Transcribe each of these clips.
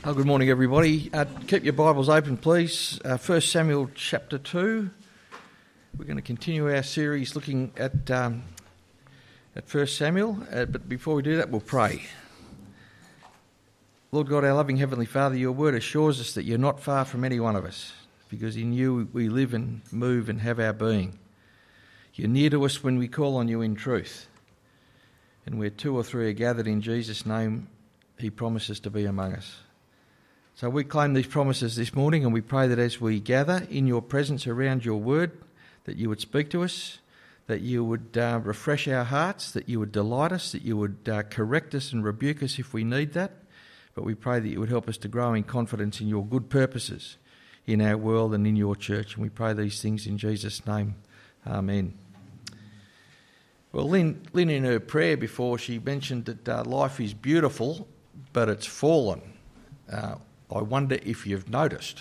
Oh, good morning, everybody. Keep your Bibles open, please. 1 Samuel chapter 2. We're going to continue our series looking at 1 Samuel. But before we do that, we'll pray. Lord God, our loving Heavenly Father, your word assures us that you're not far from any one of us, because in you we live and move and have our being. You're near to us when we call on you in truth. And where two or three are gathered in Jesus' name, he promises to be among us. So we claim these promises this morning, and we pray that as we gather in your presence around your word, that you would speak to us, that you would refresh our hearts, that you would delight us, that you would correct us and rebuke us if we need that. But we pray that you would help us to grow in confidence in your good purposes in our world and in your church. And we pray these things in Jesus' name. Amen. Well, Lynn in her prayer before, she mentioned that life is beautiful, but it's fallen. I wonder if you've noticed.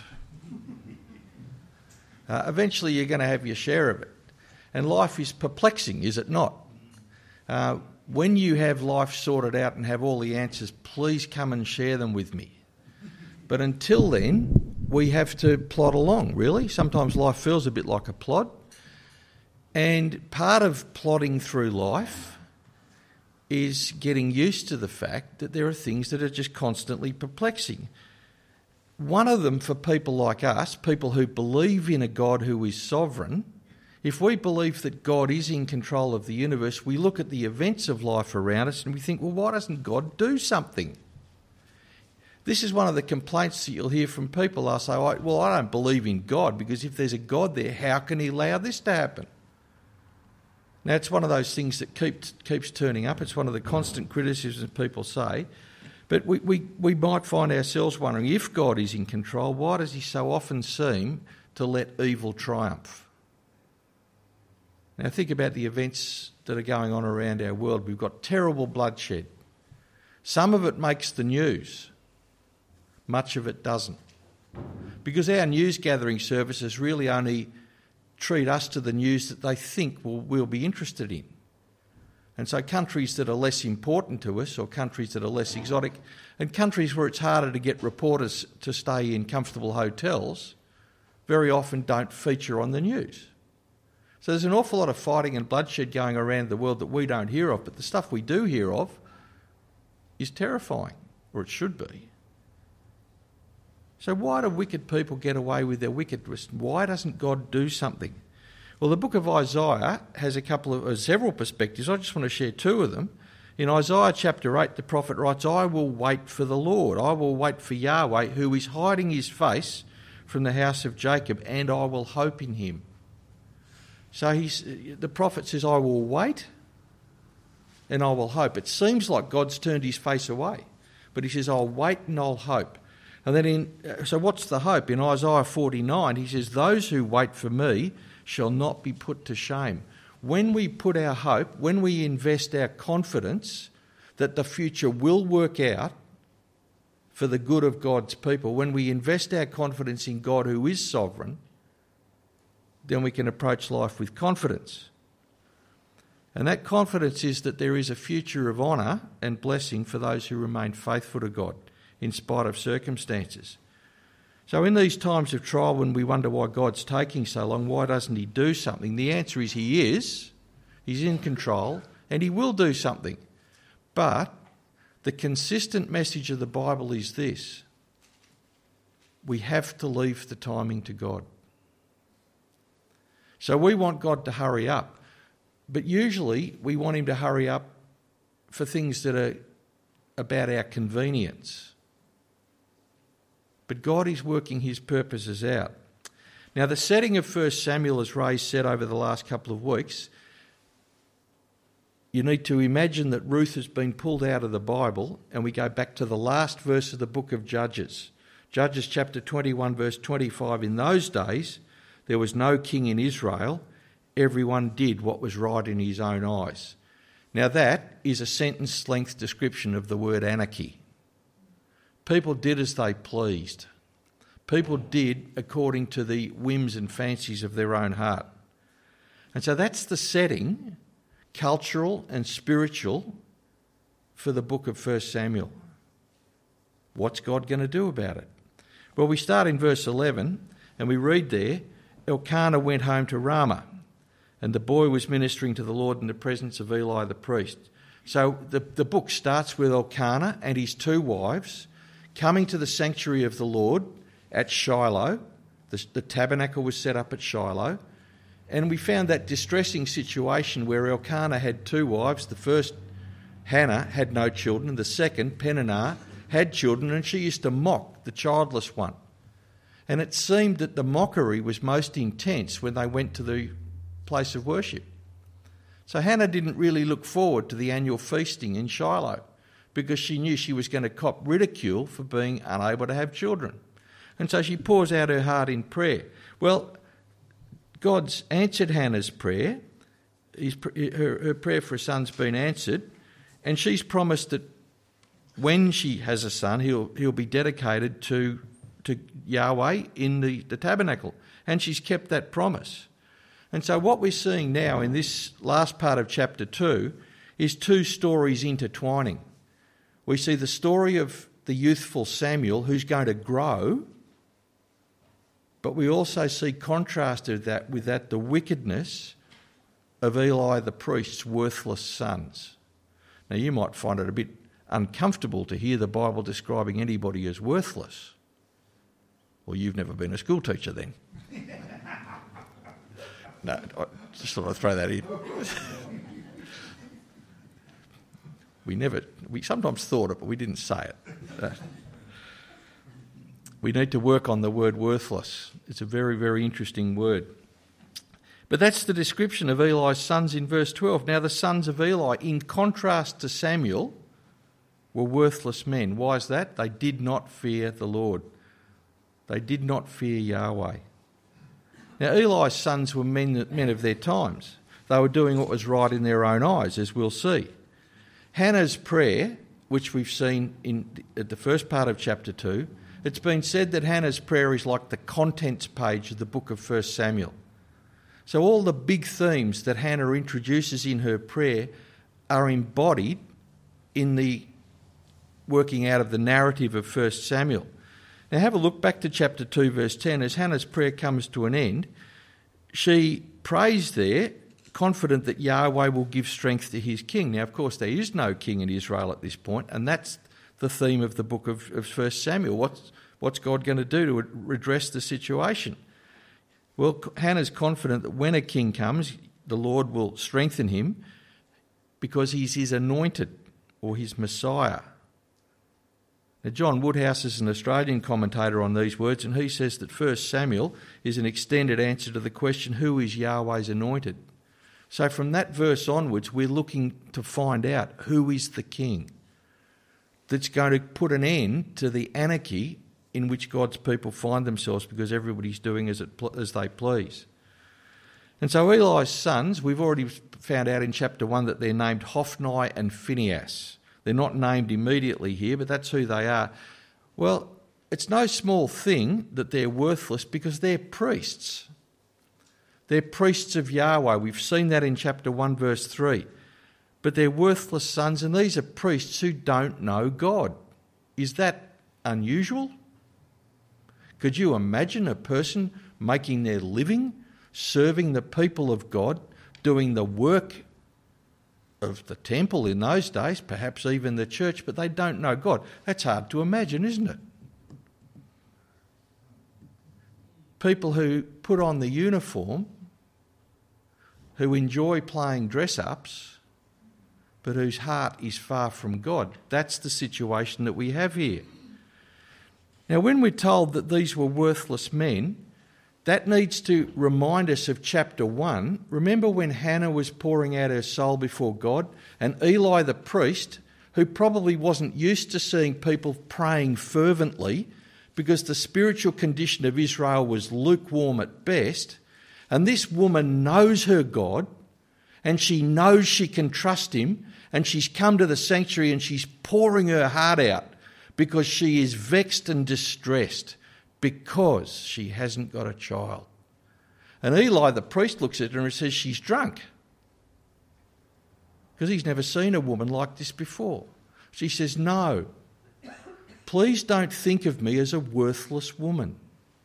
Eventually you're going to have your share of it. And life is perplexing, is it not? When you have life sorted out and have all the answers, please come and share them with me. But until then, we have to plod along, really. Sometimes life feels a bit like a plod. And part of plodding through life is getting used to the fact that there are things that are just constantly perplexing. One of them, for people like us, people who believe in a God who is sovereign, if we believe that God is in control of the universe, we look at the events of life around us and we think, well, why doesn't God do something? This is one of the complaints that you'll hear from people. They'll say, well, I don't believe in God, because if there's a God there, how can he allow this to happen? Now, it's one of those things that keeps turning up. It's one of the constant criticisms people say. But we might find ourselves wondering, if God is in control, why does he so often seem to let evil triumph? Now think about the events that are going on around our world. We've got terrible bloodshed. Some of it makes the news. Much of it doesn't. Because our news gathering services really only treat us to the news that they think we'll be interested in. And so countries that are less important to us, or countries that are less exotic, and countries where it's harder to get reporters to stay in comfortable hotels, very often don't feature on the news. So there's an awful lot of fighting and bloodshed going around the world that we don't hear of, but the stuff we do hear of is terrifying, or it should be. So why do wicked people get away with their wickedness? Why doesn't God do something? Well, the book of Isaiah has several perspectives. I just want to share two of them. In Isaiah chapter 8, the prophet writes, I will wait for the Lord. I will wait for Yahweh, who is hiding his face from the house of Jacob, and I will hope in him. So the prophet says, I will wait and I will hope. It seems like God's turned his face away, but he says, I'll wait and I'll hope. And then so what's the hope? In Isaiah 49, he says, those who wait for me shall not be put to shame. When we put our hope, when we invest our confidence that the future will work out for the good of God's people, when we invest our confidence in God who is sovereign, then we can approach life with confidence. And that confidence is that there is a future of honour and blessing for those who remain faithful to God in spite of circumstances. So in these times of trial, when we wonder why God's taking so long, why doesn't he do something? The answer is he is. He's in control and he will do something. But the consistent message of the Bible is this: we have to leave the timing to God. So we want God to hurry up, but usually we want him to hurry up for things that are about our convenience. But God is working his purposes out. Now, the setting of 1 Samuel, as Ray said over the last couple of weeks, you need to imagine that Ruth has been pulled out of the Bible, and we go back to the last verse of the book of Judges. Judges chapter 21, verse 25. In those days, there was no king in Israel. Everyone did what was right in his own eyes. Now, that is a sentence-length description of the word anarchy. People did as they pleased. People did according to the whims and fancies of their own heart. And so that's the setting, cultural and spiritual, for the book of 1 Samuel. What's God going to do about it? Well, we start in verse 11 and we read there, Elkanah went home to Ramah, and the boy was ministering to the Lord in the presence of Eli the priest. So the book starts with Elkanah and his two wives coming to the sanctuary of the Lord at Shiloh. The tabernacle was set up at Shiloh. And we found that distressing situation where Elkanah had two wives. The first, Hannah, had no children, and the second, Peninnah, had children, and she used to mock the childless one. And it seemed that the mockery was most intense when they went to the place of worship. So Hannah didn't really look forward to the annual feasting in Shiloh because she knew she was going to cop ridicule for being unable to have children. And so she pours out her heart in prayer. Well, God's answered Hannah's prayer. Her prayer for a son's been answered, and she's promised that when she has a son, he'll be dedicated to Yahweh in the tabernacle. And she's kept that promise. And so what we're seeing now in this last part of chapter 2 is two stories intertwining. We see the story of the youthful Samuel who's going to grow, but we also see contrasted with that the wickedness of Eli the priest's worthless sons. Now you might find it a bit uncomfortable to hear the Bible describing anybody as worthless. Well, you've never been a school teacher then. No, I just thought I'd throw that in. We sometimes thought it, but we didn't say it. We need to work on the word worthless. It's a very, very interesting word. But that's the description of Eli's sons in verse 12. Now the sons of Eli, in contrast to Samuel, were worthless men. Why is that? They did not fear the Lord. They did not fear Yahweh. Now Eli's sons were men of their times. They were doing what was right in their own eyes, as we'll see. Hannah's prayer, which we've seen at the first part of chapter 2, it's been said that Hannah's prayer is like the contents page of the book of 1 Samuel. So all the big themes that Hannah introduces in her prayer are embodied in the working out of the narrative of 1 Samuel. Now have a look back to chapter 2 verse 10. As Hannah's prayer comes to an end, she prays there, confident that Yahweh will give strength to his king. Now of course there is no king in Israel at this point, and that's the theme of the book of 1 Samuel. What's God going to do to redress the situation? Well, Hannah's confident that when a king comes, the Lord will strengthen him because he's his anointed or his Messiah. Now, John Woodhouse is an Australian commentator on these words, and he says that 1 Samuel is an extended answer to the question, who is Yahweh's anointed? So from that verse onwards, we're looking to find out who is the king that's going to put an end to the anarchy in which God's people find themselves because everybody's doing as they please. And so Eli's sons, we've already found out in chapter 1 that they're named Hophni and Phinehas. They're not named immediately here, but that's who they are. Well, it's no small thing that they're worthless because they're priests. They're priests of Yahweh. We've seen that in chapter 1 verse 3. But they're worthless sons, and these are priests who don't know God. Is that unusual? Could you imagine a person making their living, serving the people of God, doing the work of the temple in those days, perhaps even the church, but they don't know God? That's hard to imagine, isn't it? People who put on the uniform, who enjoy playing dress-ups, but whose heart is far from God. That's the situation that we have here. Now, when we're told that these were worthless men, that needs to remind us of chapter 1. Remember when Hannah was pouring out her soul before God, and Eli the priest, who probably wasn't used to seeing people praying fervently because the spiritual condition of Israel was lukewarm at best, and this woman knows her God, and she knows she can trust him, and she's come to the sanctuary and she's pouring her heart out because she is vexed and distressed because she hasn't got a child. And Eli the priest looks at her and says she's drunk because he's never seen a woman like this before. She says, no, please don't think of me as a worthless woman.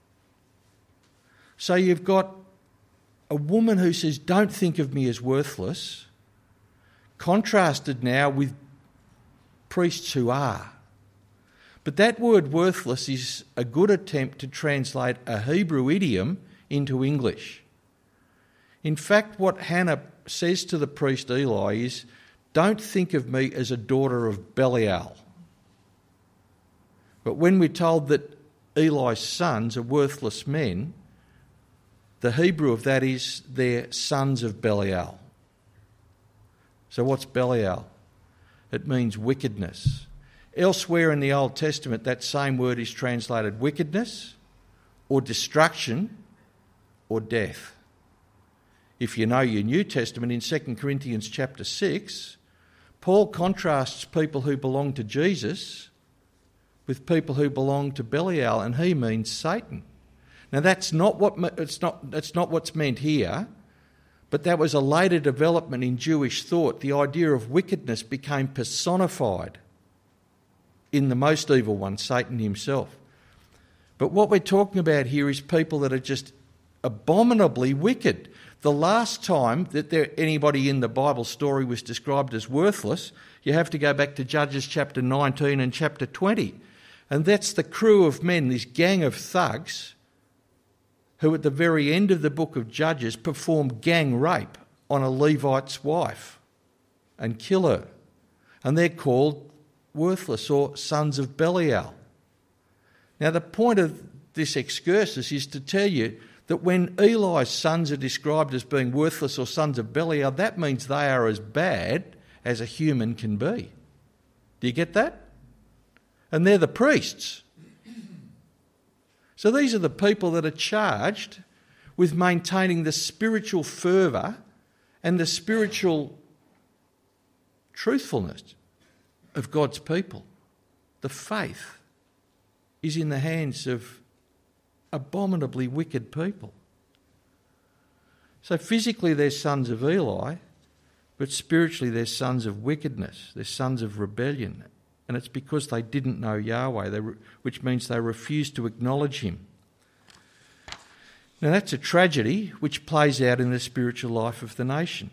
So you've got a woman who says, don't think of me as worthless, contrasted now with priests who are. But that word worthless is a good attempt to translate a Hebrew idiom into English. In fact, what Hannah says to the priest Eli is, don't think of me as a daughter of Belial. But when we're told that Eli's sons are worthless men, the Hebrew of that is they're sons of Belial. So what's Belial? It means wickedness. Elsewhere in the Old Testament, that same word is translated wickedness or destruction or death. If you know your New Testament, in 2 Corinthians chapter 6, Paul contrasts people who belong to Jesus with people who belong to Belial, and he means Satan. Now that's not what's meant here, but that was a later development in Jewish thought. The idea of wickedness became personified in the most evil one, Satan himself. But what we're talking about here is people that are just abominably wicked. The last time that anybody in the Bible story was described as worthless, you have to go back to Judges chapter 19 and chapter 20. And that's the crew of men, this gang of thugs, who at the very end of the book of Judges performed gang rape on a Levite's wife and kill her. And they're called worthless or sons of Belial. Now the point of this excursus is to tell you that when Eli's sons are described as being worthless or sons of Belial, that means they are as bad as a human can be. Do you get that? And they're the priests. So these are the people that are charged with maintaining the spiritual fervour and the spiritual truthfulness of God's people. The faith is in the hands of abominably wicked people. So physically they're sons of Eli, but spiritually they're sons of wickedness, they're sons of rebellion. And it's because they didn't know Yahweh, which means they refused to acknowledge him. Now that's a tragedy which plays out in the spiritual life of the nation.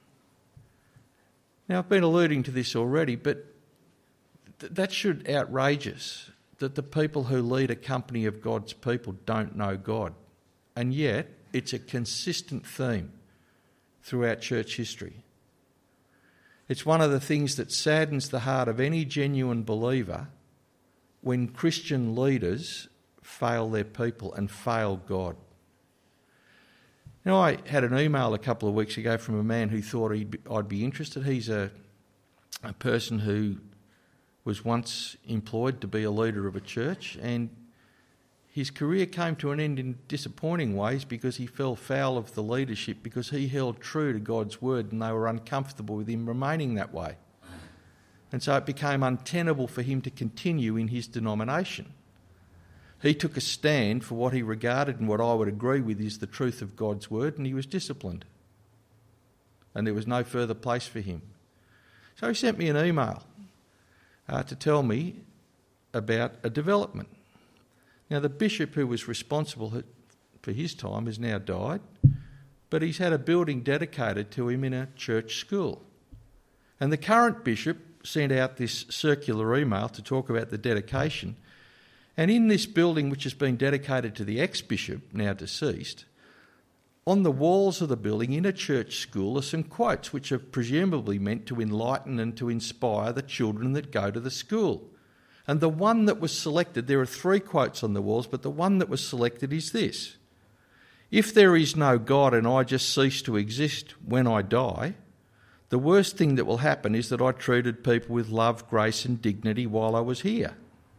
Now I've been alluding to this already, but that should outrage us, that the people who lead a company of God's people don't know God. And yet it's a consistent theme throughout church history. It's one of the things that saddens the heart of any genuine believer when Christian leaders fail their people and fail God. Now, I had an email a couple of weeks ago from a man who thought I'd be interested. He's a person who was once employed to be a leader of a church, and his career came to an end in disappointing ways because he fell foul of the leadership because he held true to God's word and they were uncomfortable with him remaining that way. And so it became untenable for him to continue in his denomination. He took a stand for what he regarded and what I would agree with is the truth of God's word, and he was disciplined. And there was no further place for him. So he sent me an email to tell me about a development. Now, the bishop who was responsible for his time has now died, but he's had a building dedicated to him in a church school. And the current bishop sent out this circular email to talk about the dedication. And in this building, which has been dedicated to the ex-bishop, now deceased, on the walls of the building in a church school are some quotes which are presumably meant to enlighten and to inspire the children that go to the school. And the one that was selected, there are 3 quotes on the walls, but the one that was selected is this: "If there is no God and I just cease to exist when I die, the worst thing that will happen is that I treated people with love, grace and dignity while I was here."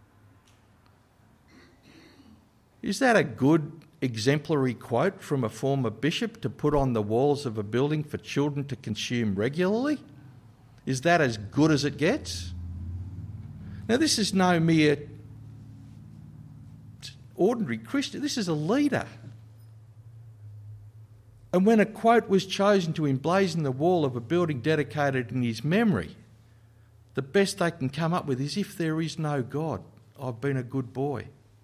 Is that a good exemplary quote from a former bishop to put on the walls of a building for children to consume regularly? Is that as good as it gets? Now, this is no mere ordinary Christian. This is a leader. And when a quote was chosen to emblazon the wall of a building dedicated in his memory, the best they can come up with is, "If there is no God, I've been a good boy.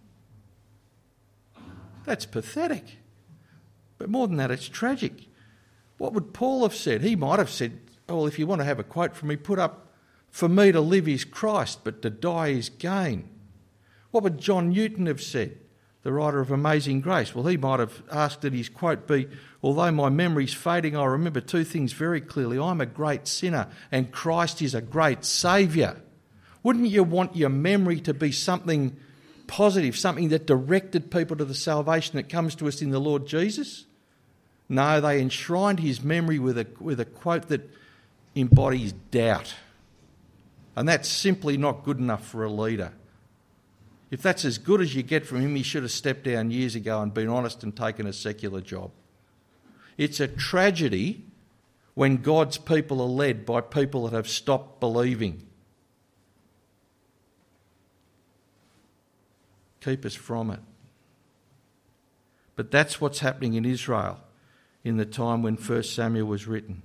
That's pathetic. But more than that, it's tragic. What would Paul have said? He might have said, oh, well, if you want to have a quote from me, put up, for me to live is Christ, but to die is gain. What would John Newton have said, the writer of Amazing Grace? Well, he might have asked that his quote be, although my memory's fading, I remember two things very clearly. I'm a great sinner and Christ is a great saviour. Wouldn't you want your memory to be something positive, something that directed people to the salvation that comes to us in the Lord Jesus? No, they enshrined his memory with a quote that embodies doubt. And that's simply not good enough for a leader. If that's as good as you get from him, he should have stepped down years ago and been honest and taken a secular job. It's a tragedy when God's people are led by people that have stopped believing. Keep us from it. But that's what's happening in Israel in the time when 1 Samuel was written.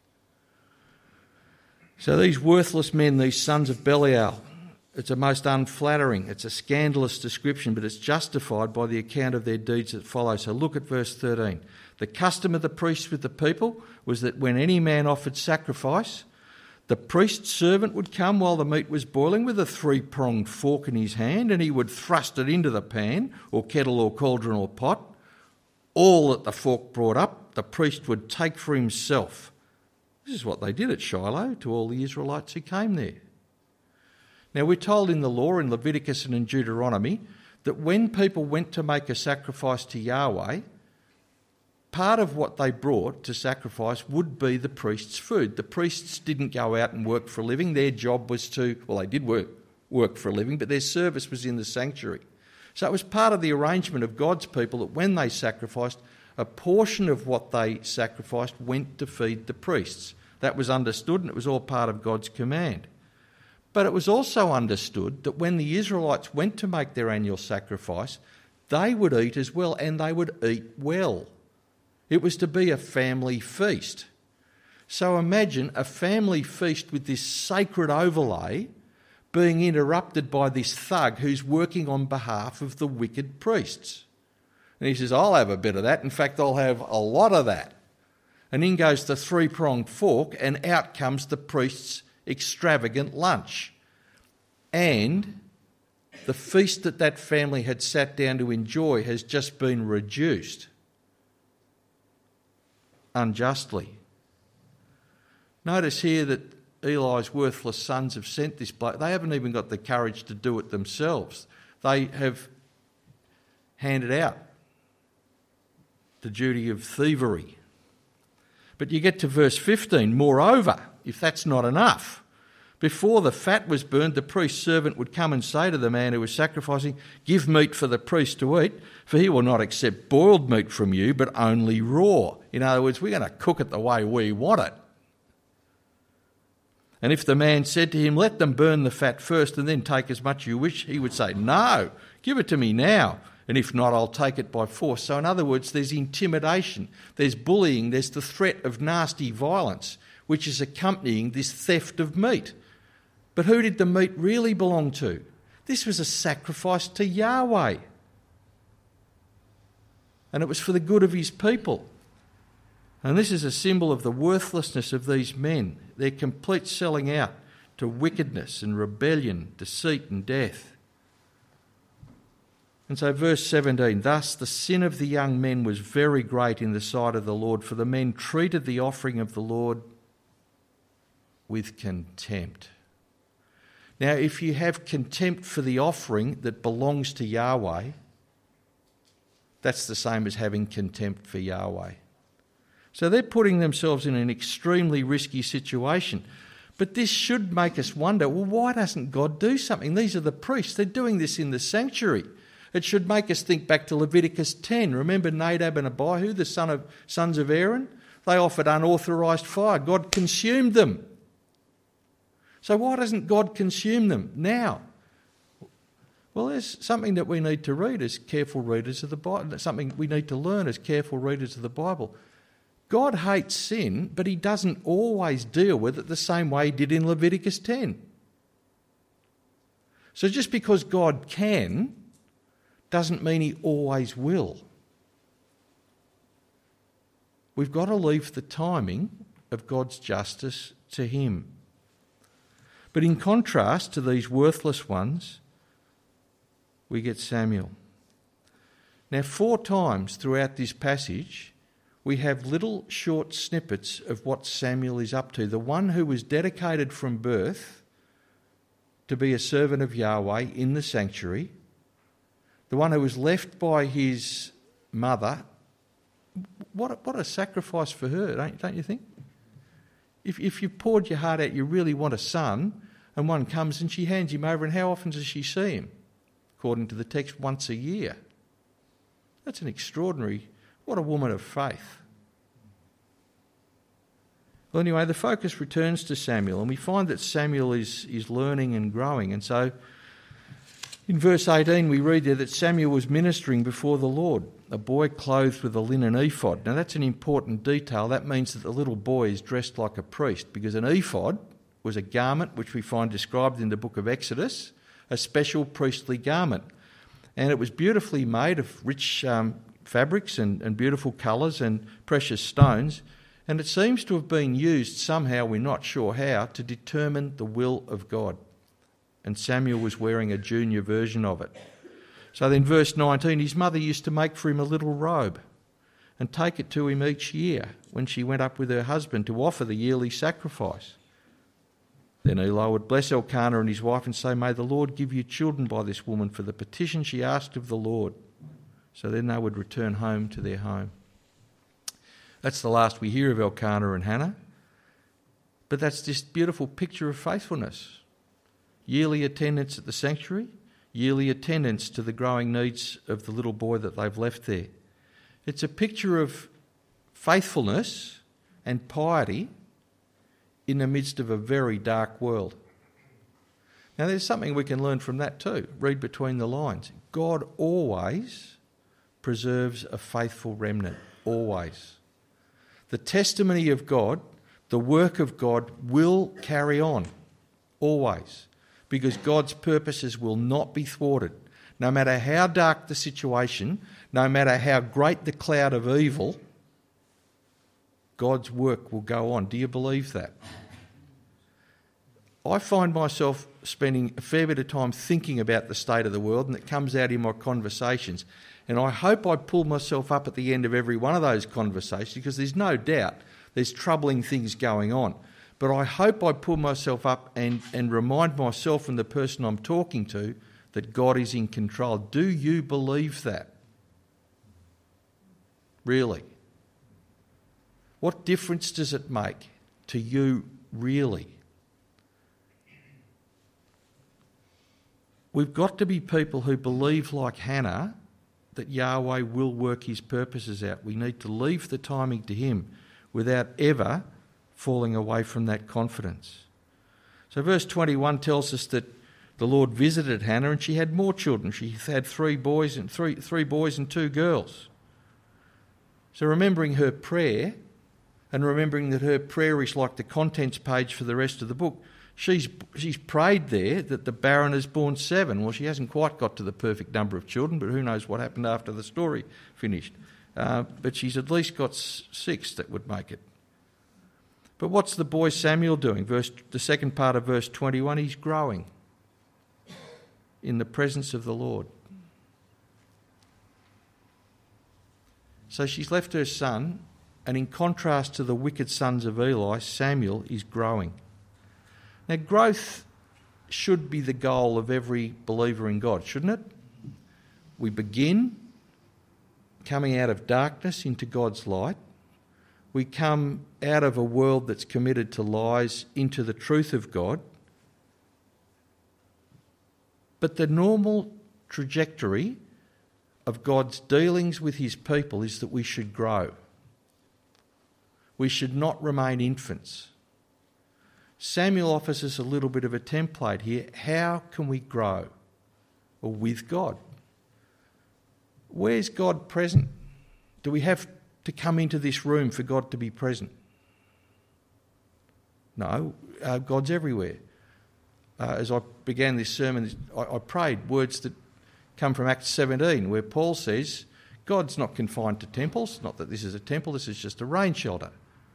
So these worthless men, these sons of Belial, it's a most unflattering, it's a scandalous description, but it's justified by the account of their deeds that follow. So look at verse 13. The custom of the priests with the people was that when any man offered sacrifice, the priest's servant would come while the meat was boiling with a three-pronged fork in his hand, and he would thrust it into the pan or kettle or cauldron or pot. All that the fork brought up, the priest would take for himself. This is what they did at Shiloh to all the Israelites who came there. Now, we're told in the law, in Leviticus and in Deuteronomy, that when people went to make a sacrifice to Yahweh, part of what they brought to sacrifice would be the priest's food. The priests didn't go out and work for a living. Their job was to, well, they did work for a living, but their service was in the sanctuary. So it was part of the arrangement of God's people that when they sacrificed, a portion of what they sacrificed went to feed the priests. That was understood, and it was all part of God's command. But it was also understood that when the Israelites went to make their annual sacrifice, they would eat as well, and they would eat well. It was to be a family feast. So imagine a family feast with this sacred overlay being interrupted by this thug who's working on behalf of the wicked priests. And he says, I'll have a bit of that. In fact, I'll have a lot of that. And in goes the three-pronged fork, and out comes the priest's extravagant lunch. And the feast that family had sat down to enjoy has just been reduced unjustly. Notice here that Eli's worthless sons have sent this bloke. They haven't even got the courage to do it themselves. They have handed out the duty of thievery. But you get to verse 15. Moreover, if that's not enough, before the fat was burned, the priest's servant would come and say to the man who was sacrificing, give meat for the priest to eat, for he will not accept boiled meat from you, but only raw. In other words, we're going to cook it the way we want it. And if the man said to him, let them burn the fat first and then take as much as you wish, he would say, no, give it to me now. And if not, I'll take it by force. So in other words, there's intimidation, there's bullying, there's the threat of nasty violence, which is accompanying this theft of meat. But who did the meat really belong to? This was a sacrifice to Yahweh. And it was for the good of his people. And this is a symbol of the worthlessness of these men, their complete selling out to wickedness and rebellion, deceit and death. And so verse 17, thus the sin of the young men was very great in the sight of the Lord, for the men treated the offering of the Lord with contempt. Now, if you have contempt for the offering that belongs to Yahweh, that's the same as having contempt for Yahweh. So they're putting themselves in an extremely risky situation. But this should make us wonder, well, why doesn't God do something? These are the priests. They're doing this in the sanctuary. It should make us think back to Leviticus 10. Remember Nadab and Abihu, the sons of Aaron? They offered unauthorised fire. God consumed them. So why doesn't God consume them now? Well, there's something that we need to read as careful readers of the Bible, something we need to learn as careful readers of the Bible. God hates sin, but he doesn't always deal with it the same way he did in Leviticus 10. So just because God can doesn't mean he always will. We've got to leave the timing of God's justice to him. But in contrast to these worthless ones, we get Samuel. Now, 4 times throughout this passage, we have little short snippets of what Samuel is up to. The one who was dedicated from birth to be a servant of Yahweh in the sanctuary, the one who was left by his mother. What a sacrifice for her, don't you think? If you poured your heart out, you really want a son, and one comes and she hands him over, and how often does she see him? According to the text, once a year. That's an extraordinary, what a woman of faith. Well, anyway, the focus returns to Samuel, and we find that Samuel is learning and growing. And so in verse 18 we read there that Samuel was ministering before the Lord, a boy clothed with a linen ephod. Now that's an important detail. That means that the little boy is dressed like a priest, because an ephod was a garment which we find described in the book of Exodus, a special priestly garment. And it was beautifully made of rich fabrics and beautiful colours and precious stones. And it seems to have been used somehow, we're not sure how, to determine the will of God. And Samuel was wearing a junior version of it. So then verse 19, his mother used to make for him a little robe and take it to him each year when she went up with her husband to offer the yearly sacrifice. Then Eli would bless Elkanah and his wife and say, "May the Lord give you children by this woman for the petition she asked of the Lord." So then they would return home to their home. That's the last we hear of Elkanah and Hannah. But that's this beautiful picture of faithfulness. Yearly attendance at the sanctuary, yearly attendance to the growing needs of the little boy that they've left there. It's a picture of faithfulness and piety in the midst of a very dark world. Now there's something we can learn from that too. Read between the lines. God always preserves a faithful remnant. Always. The testimony of God, the work of God will carry on. Always. Because God's purposes will not be thwarted. No matter how dark the situation, no matter how great the cloud of evil, God's work will go on. Do you believe that? I find myself spending a fair bit of time thinking about the state of the world, and it comes out in my conversations. And I hope I pull myself up at the end of every one of those conversations, because there's no doubt there's troubling things going on. But I hope I pull myself up and remind myself and the person I'm talking to that God is in control. Do you believe that? Really? What difference does it make to you, really? We've got to be people who believe, like Hannah, that Yahweh will work his purposes out. We need to leave the timing to him without ever falling away from that confidence. So verse 21 tells us that the Lord visited Hannah and she had more children. She had three boys and 2 girls. So remembering her prayer and remembering that her prayer is like the contents page for the rest of the book, she's prayed there that the barren has borne 7. Well, she hasn't quite got to the perfect number of children, but who knows what happened after the story finished. But she's at least got 6 that would make it. But what's the boy Samuel doing? The second part of verse 21, he's growing in the presence of the Lord. So she's left her son, and in contrast to the wicked sons of Eli, Samuel is growing. Now, growth should be the goal of every believer in God, shouldn't it? We begin coming out of darkness into God's light. We come out of a world that's committed to lies into the truth of God. But the normal trajectory of God's dealings with his people is that we should grow. We should not remain infants. Samuel offers us a little bit of a template here. How can we grow? Well, with God. Where's God present? Do we have to come into this room for God to be present? No, God's everywhere. as I began this sermon, I prayed words that come from Acts 17, where Paul says, God's not confined to temples, not that this is a temple, this is just a rain shelter.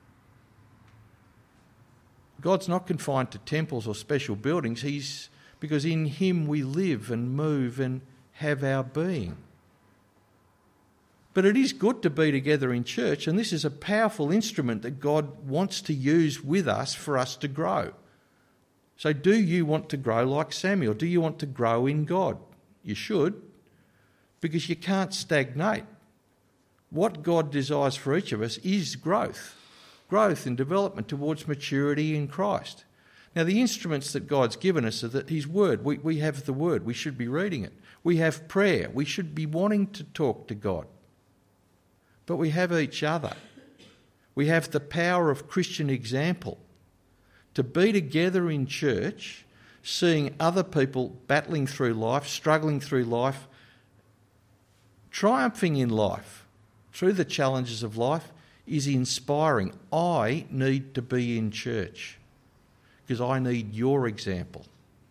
God's not confined to temples or special buildings, because in him we live and move and have our being. But it is good to be together in church, and this is a powerful instrument that God wants to use with us for us to grow. So do you want to grow like Samuel? Do you want to grow in God? You should, because you can't stagnate. What God desires for each of us is growth and development towards maturity in Christ. Now, the instruments that God's given us are that his word. We have the word. We should be reading it. We have prayer. We should be wanting to talk to God. But we have each other. We have the power of Christian example to be together in church, seeing other people battling through life, struggling through life, triumphing in life through the challenges of life is inspiring. I need to be in church because I need your example.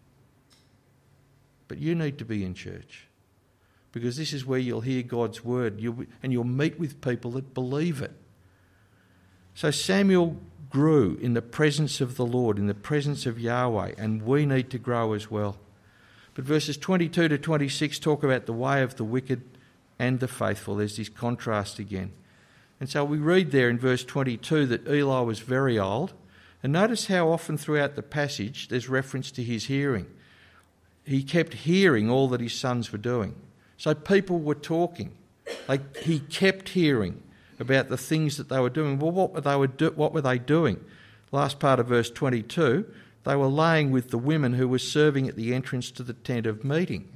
But you need to be in church because this is where you'll hear God's word and you'll meet with people that believe it. So Samuel grew in the presence of the Lord, in the presence of Yahweh, and we need to grow as well. But verses 22 to 26 talk about the way of the wicked and the faithful. There's this contrast again. And so we read there in verse 22 that Eli was very old. And notice how often throughout the passage there's reference to his hearing. He kept hearing all that his sons were doing. So people were talking. He kept hearing about the things that they were doing. Well, what were they doing? Last part of verse 22, they were laying with the women who were serving at the entrance to the tent of meeting.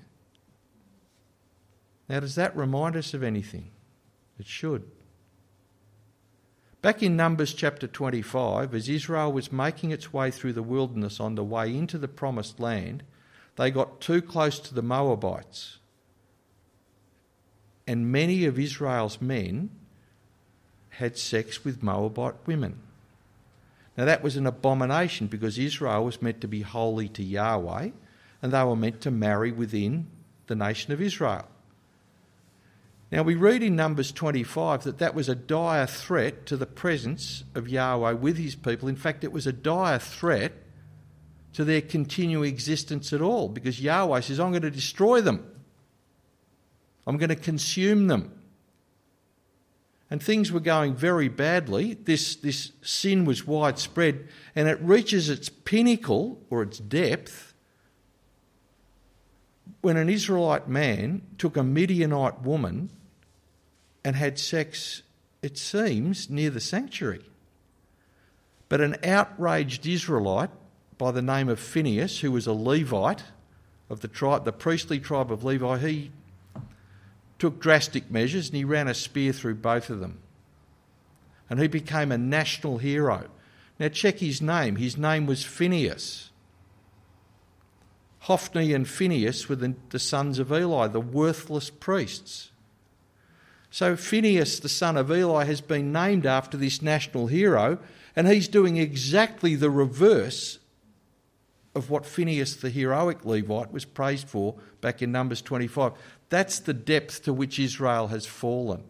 Now, does that remind us of anything? It should. Back in Numbers chapter 25, as Israel was making its way through the wilderness on the way into the promised land, they got too close to the Moabites. And many of Israel's men had sex with Moabite women. Now that was an abomination because Israel was meant to be holy to Yahweh and they were meant to marry within the nation of Israel. Now we read in Numbers 25 that was a dire threat to the presence of Yahweh with his people. In fact, it was a dire threat to their continuing existence at all because Yahweh says, I'm going to destroy them. I'm going to consume them. And things were going very badly. This sin was widespread and it reaches its pinnacle or its depth when an Israelite man took a Midianite woman and had sex, it seems, near the sanctuary. But an outraged Israelite by the name of Phinehas, who was a Levite of the priestly tribe of Levi, he took drastic measures and he ran a spear through both of them. And he became a national hero. Now check his name. His name was Phinehas. Hophni and Phinehas were the sons of Eli, the worthless priests. So Phinehas, the son of Eli, has been named after this national hero, and he's doing exactly the reverse of what Phinehas, the heroic Levite, was praised for back in Numbers 25. That's the depth to which Israel has fallen.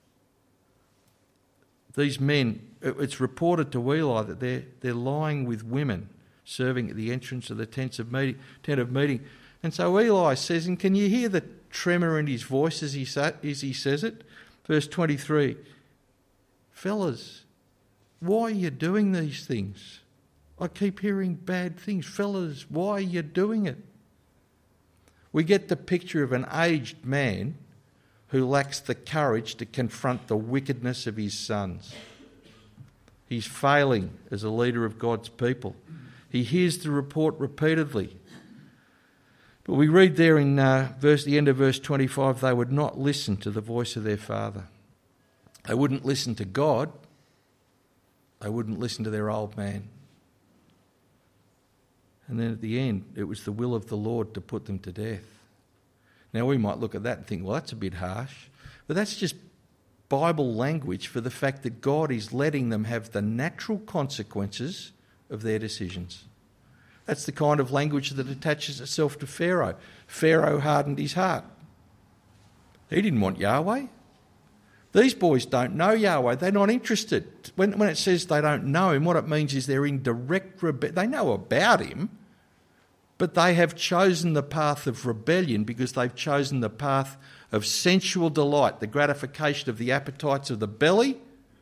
These men, it's reported to Eli that they're lying with women serving at the entrance of the tent of meeting. And so Eli says, and can you hear the tremor in his voice as he says it? Verse 23, fellas, why are you doing these things? I keep hearing bad things. Fellas, why are you doing it? We get the picture of an aged man who lacks the courage to confront the wickedness of his sons. He's failing as a leader of God's people. He hears the report repeatedly. But we read there in the end of verse 25, they would not listen to the voice of their father. They wouldn't listen to God. They wouldn't listen to their old man. And then at the end, it was the will of the Lord to put them to death. Now we might look at that and think, well, that's a bit harsh. But that's just Bible language for the fact that God is letting them have the natural consequences of their decisions. That's the kind of language that attaches itself to Pharaoh. Pharaoh hardened his heart. He didn't want Yahweh. These boys don't know Yahweh. They're not interested. When it says they don't know him, what it means is they're in direct rebellion. They know about him, but they have chosen the path of rebellion because they've chosen the path of sensual delight, the gratification of the appetites of the belly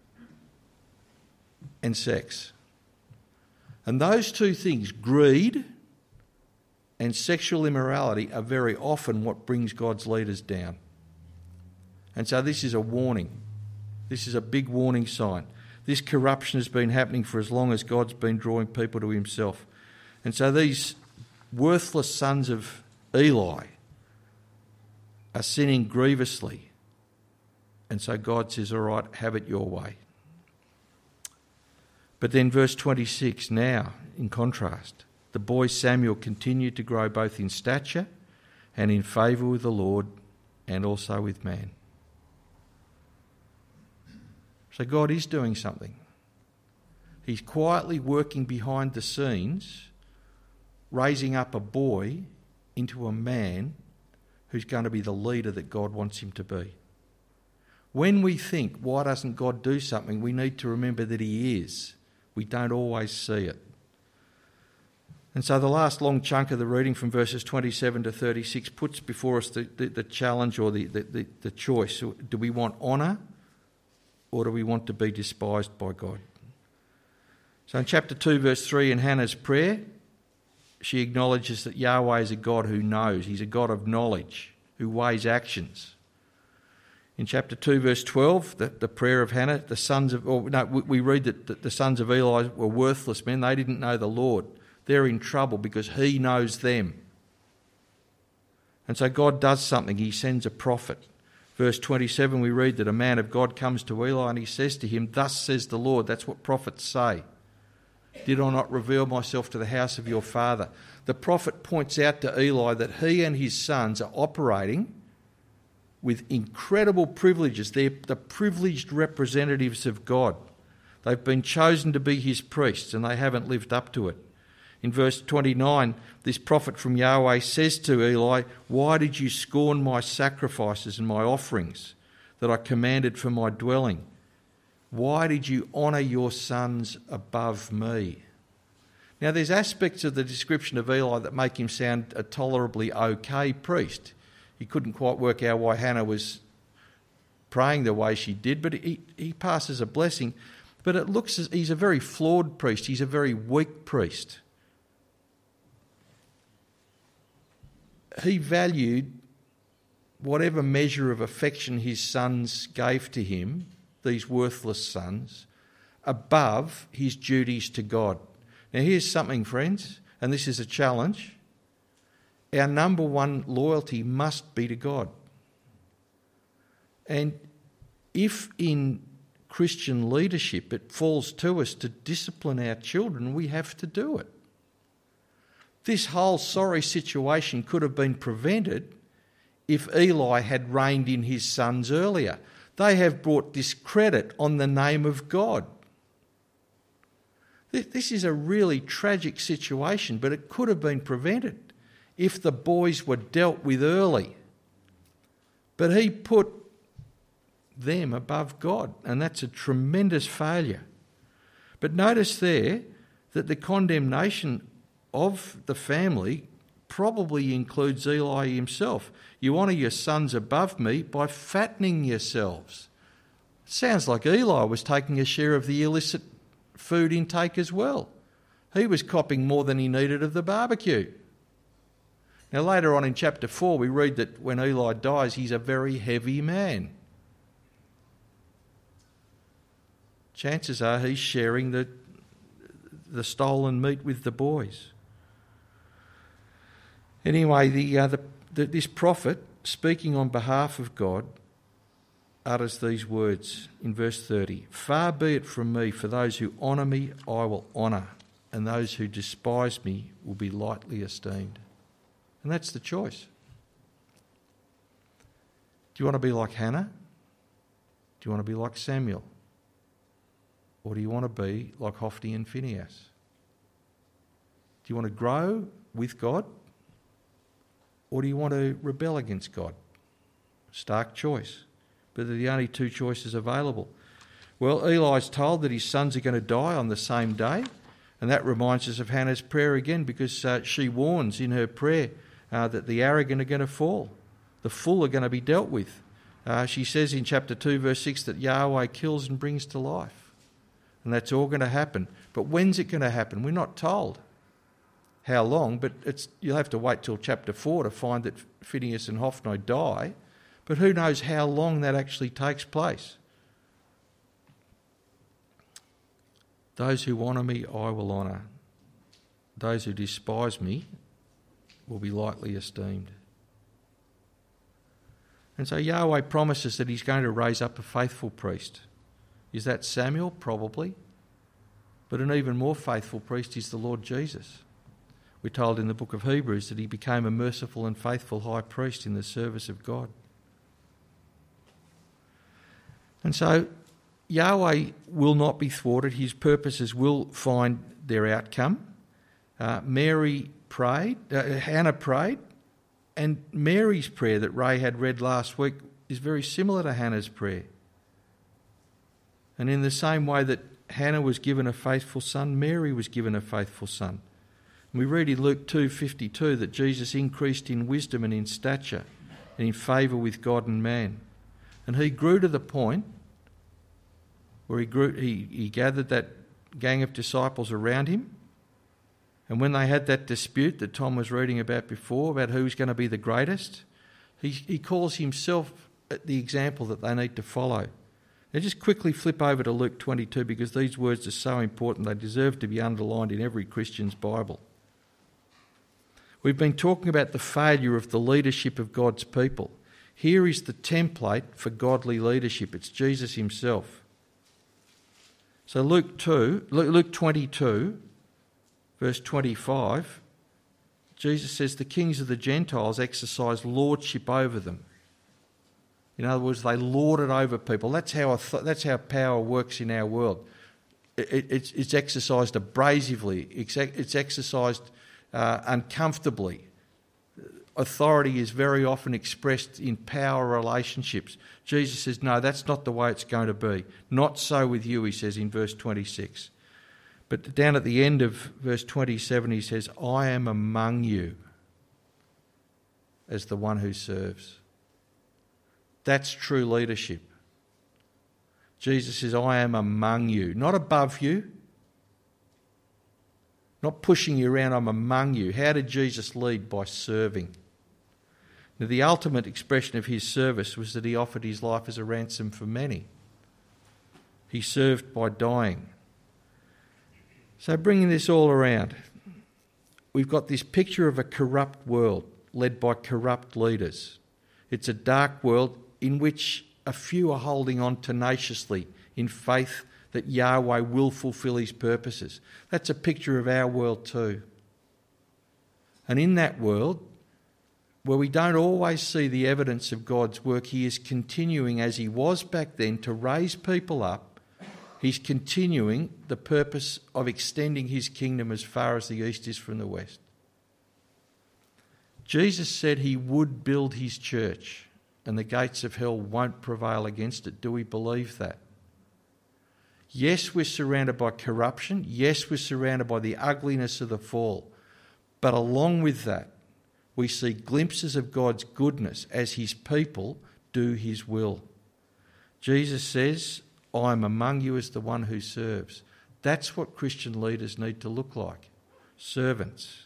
and sex. And those two things, greed and sexual immorality, are very often what brings God's leaders down. And so this is a warning. This is a big warning sign. This corruption has been happening for as long as God's been drawing people to himself. And so these worthless sons of Eli are sinning grievously. And so God says, all right, have it your way. But then verse 26, now, in contrast, the boy Samuel continued to grow both in stature and in favour with the Lord and also with man. So God is doing something. He's quietly working behind the scenes, raising up a boy into a man who's going to be the leader that God wants him to be. When we think, why doesn't God do something, we need to remember that he is. We don't always see it. And so the last long chunk of the reading from verses 27 to 36 puts before us the challenge or the choice. Do we want honour or do we want to be despised by God? So in chapter 2, verse 3, in Hannah's prayer, she acknowledges that Yahweh is a God who knows. He's a God of knowledge, who weighs actions. In chapter 2, verse 12, the prayer of Hannah, we read that the sons of Eli were worthless men. They didn't know the Lord. They're in trouble because he knows them. And so God does something. He sends a prophet. Verse 27, we read that a man of God comes to Eli and he says to him, thus says the Lord. That's what prophets say. Did I not reveal myself to the house of your father? The prophet points out to Eli that he and his sons are operating with incredible privileges. They're the privileged representatives of God. They've been chosen to be his priests and they haven't lived up to it. In verse 29, this prophet from Yahweh says to Eli, why did you scorn my sacrifices and my offerings that I commanded for my dwelling? Why did you honour your sons above me? Now there's aspects of the description of Eli that make him sound a tolerably okay priest. He couldn't quite work out why Hannah was praying the way she did, but he passes a blessing. But it looks as he's a very flawed priest. He's a very weak priest. He valued whatever measure of affection his sons gave to him, these worthless sons, above his duties to God. Now here's something, friends, and this is a challenge. Our number one loyalty must be to God. And if in Christian leadership it falls to us to discipline our children, we have to do it. This whole sorry situation could have been prevented if Eli had reined in his sons earlier. They have brought discredit on the name of God. This is a really tragic situation, but it could have been prevented if the boys were dealt with early. But he put them above God, and that's a tremendous failure. But notice there that the condemnation of the family probably includes Eli himself. You honour your sons above me by fattening yourselves. Sounds like Eli was taking a share of the illicit food intake as well. He was copping more than he needed of the barbecue. Now later on in chapter 4 we read that when Eli dies he's a very heavy man. Chances are he's sharing the stolen meat with the boys. Anyway, this prophet, speaking on behalf of God, utters these words in verse 30. Far be it from me, for those who honour me I will honour, and those who despise me will be lightly esteemed. And that's the choice. Do you want to be like Hannah? Do you want to be like Samuel? Or do you want to be like Hophni and Phinehas? Do you want to grow with God? Or do you want to rebel against God? Stark choice. But they're the only two choices available. Well, Eli's told that his sons are going to die on the same day. And that reminds us of Hannah's prayer again, because she warns in her prayer that the arrogant are going to fall. The full are going to be dealt with. She says in chapter 2, verse 6, that Yahweh kills and brings to life. And that's all going to happen. But when's it going to happen? We're not told how long, but you'll have to wait till chapter 4 to find that Phinehas and Hophni die. But who knows how long that actually takes place. Those who honour me, I will honour. Those who despise me will be lightly esteemed. And so Yahweh promises that he's going to raise up a faithful priest. Is that Samuel? Probably. But an even more faithful priest is the Lord Jesus. We're told in the book of Hebrews that he became a merciful and faithful high priest in the service of God. And so Yahweh will not be thwarted. His purposes will find their outcome. Hannah prayed, and Mary's prayer that Ray had read last week is very similar to Hannah's prayer. And in the same way that Hannah was given a faithful son, Mary was given a faithful son. And we read in Luke 2:52 that Jesus increased in wisdom and in stature and in favour with God and man. And he grew to the point where he gathered that gang of disciples around him. And when they had that dispute that Tom was reading about before, about who's going to be the greatest, he calls himself the example that they need to follow. Now just quickly flip over to Luke 22, because these words are so important. They deserve to be underlined in every Christian's Bible. We've been talking about the failure of the leadership of God's people. Here is the template for godly leadership. It's Jesus himself. So Luke 22, verse 25, Jesus says the kings of the Gentiles exercise lordship over them. In other words, they lord it over people. That's how power works in our world. It's exercised abrasively. It's exercised uncomfortably. Authority is very often expressed in power relationships. Jesus says, no, that's not the way it's going to be. Not so with you, he says in verse 26. But down at the end of verse 27, he says, I am among you as the one who serves. That's true leadership. Jesus says, I am among you, not above you, not pushing you around, I'm among you. How did Jesus lead? By serving. Now, the ultimate expression of his service was that he offered his life as a ransom for many. He served by dying. So bringing this all around, we've got this picture of a corrupt world led by corrupt leaders. It's a dark world in which a few are holding on tenaciously in faith that Yahweh will fulfil his purposes. That's a picture of our world too. And in that world, where we don't always see the evidence of God's work, he is continuing, as he was back then, to raise people up. He's continuing the purpose of extending his kingdom as far as the east is from the west. Jesus said he would build his church and the gates of hell won't prevail against it. Do we believe that? Yes, we're surrounded by corruption. Yes, we're surrounded by the ugliness of the fall. But along with that, we see glimpses of God's goodness as his people do his will. Jesus says, I am among you as the one who serves. That's what Christian leaders need to look like. Servants.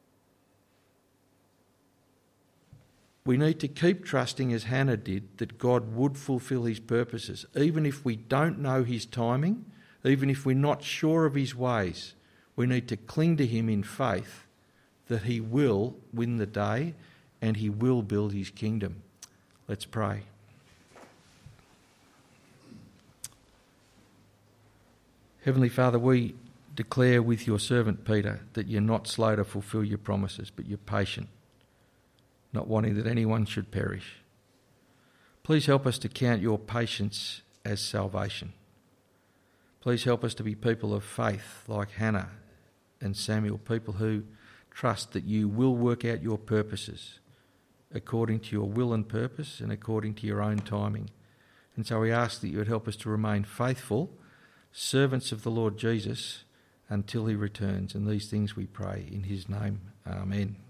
We need to keep trusting, as Hannah did, that God would fulfil his purposes. Even if we don't know his timing, even if we're not sure of his ways, we need to cling to him in faith that he will win the day and he will build his kingdom. Let's pray. Heavenly Father, we declare with your servant Peter that you're not slow to fulfil your promises, but you're patient, not wanting that anyone should perish. Please help us to count your patience as salvation. Please help us to be people of faith like Hannah and Samuel, people who trust that you will work out your purposes according to your will and purpose and according to your own timing. And so we ask that you would help us to remain faithful, servants of the Lord Jesus, until he returns. And these things we pray in his name. Amen.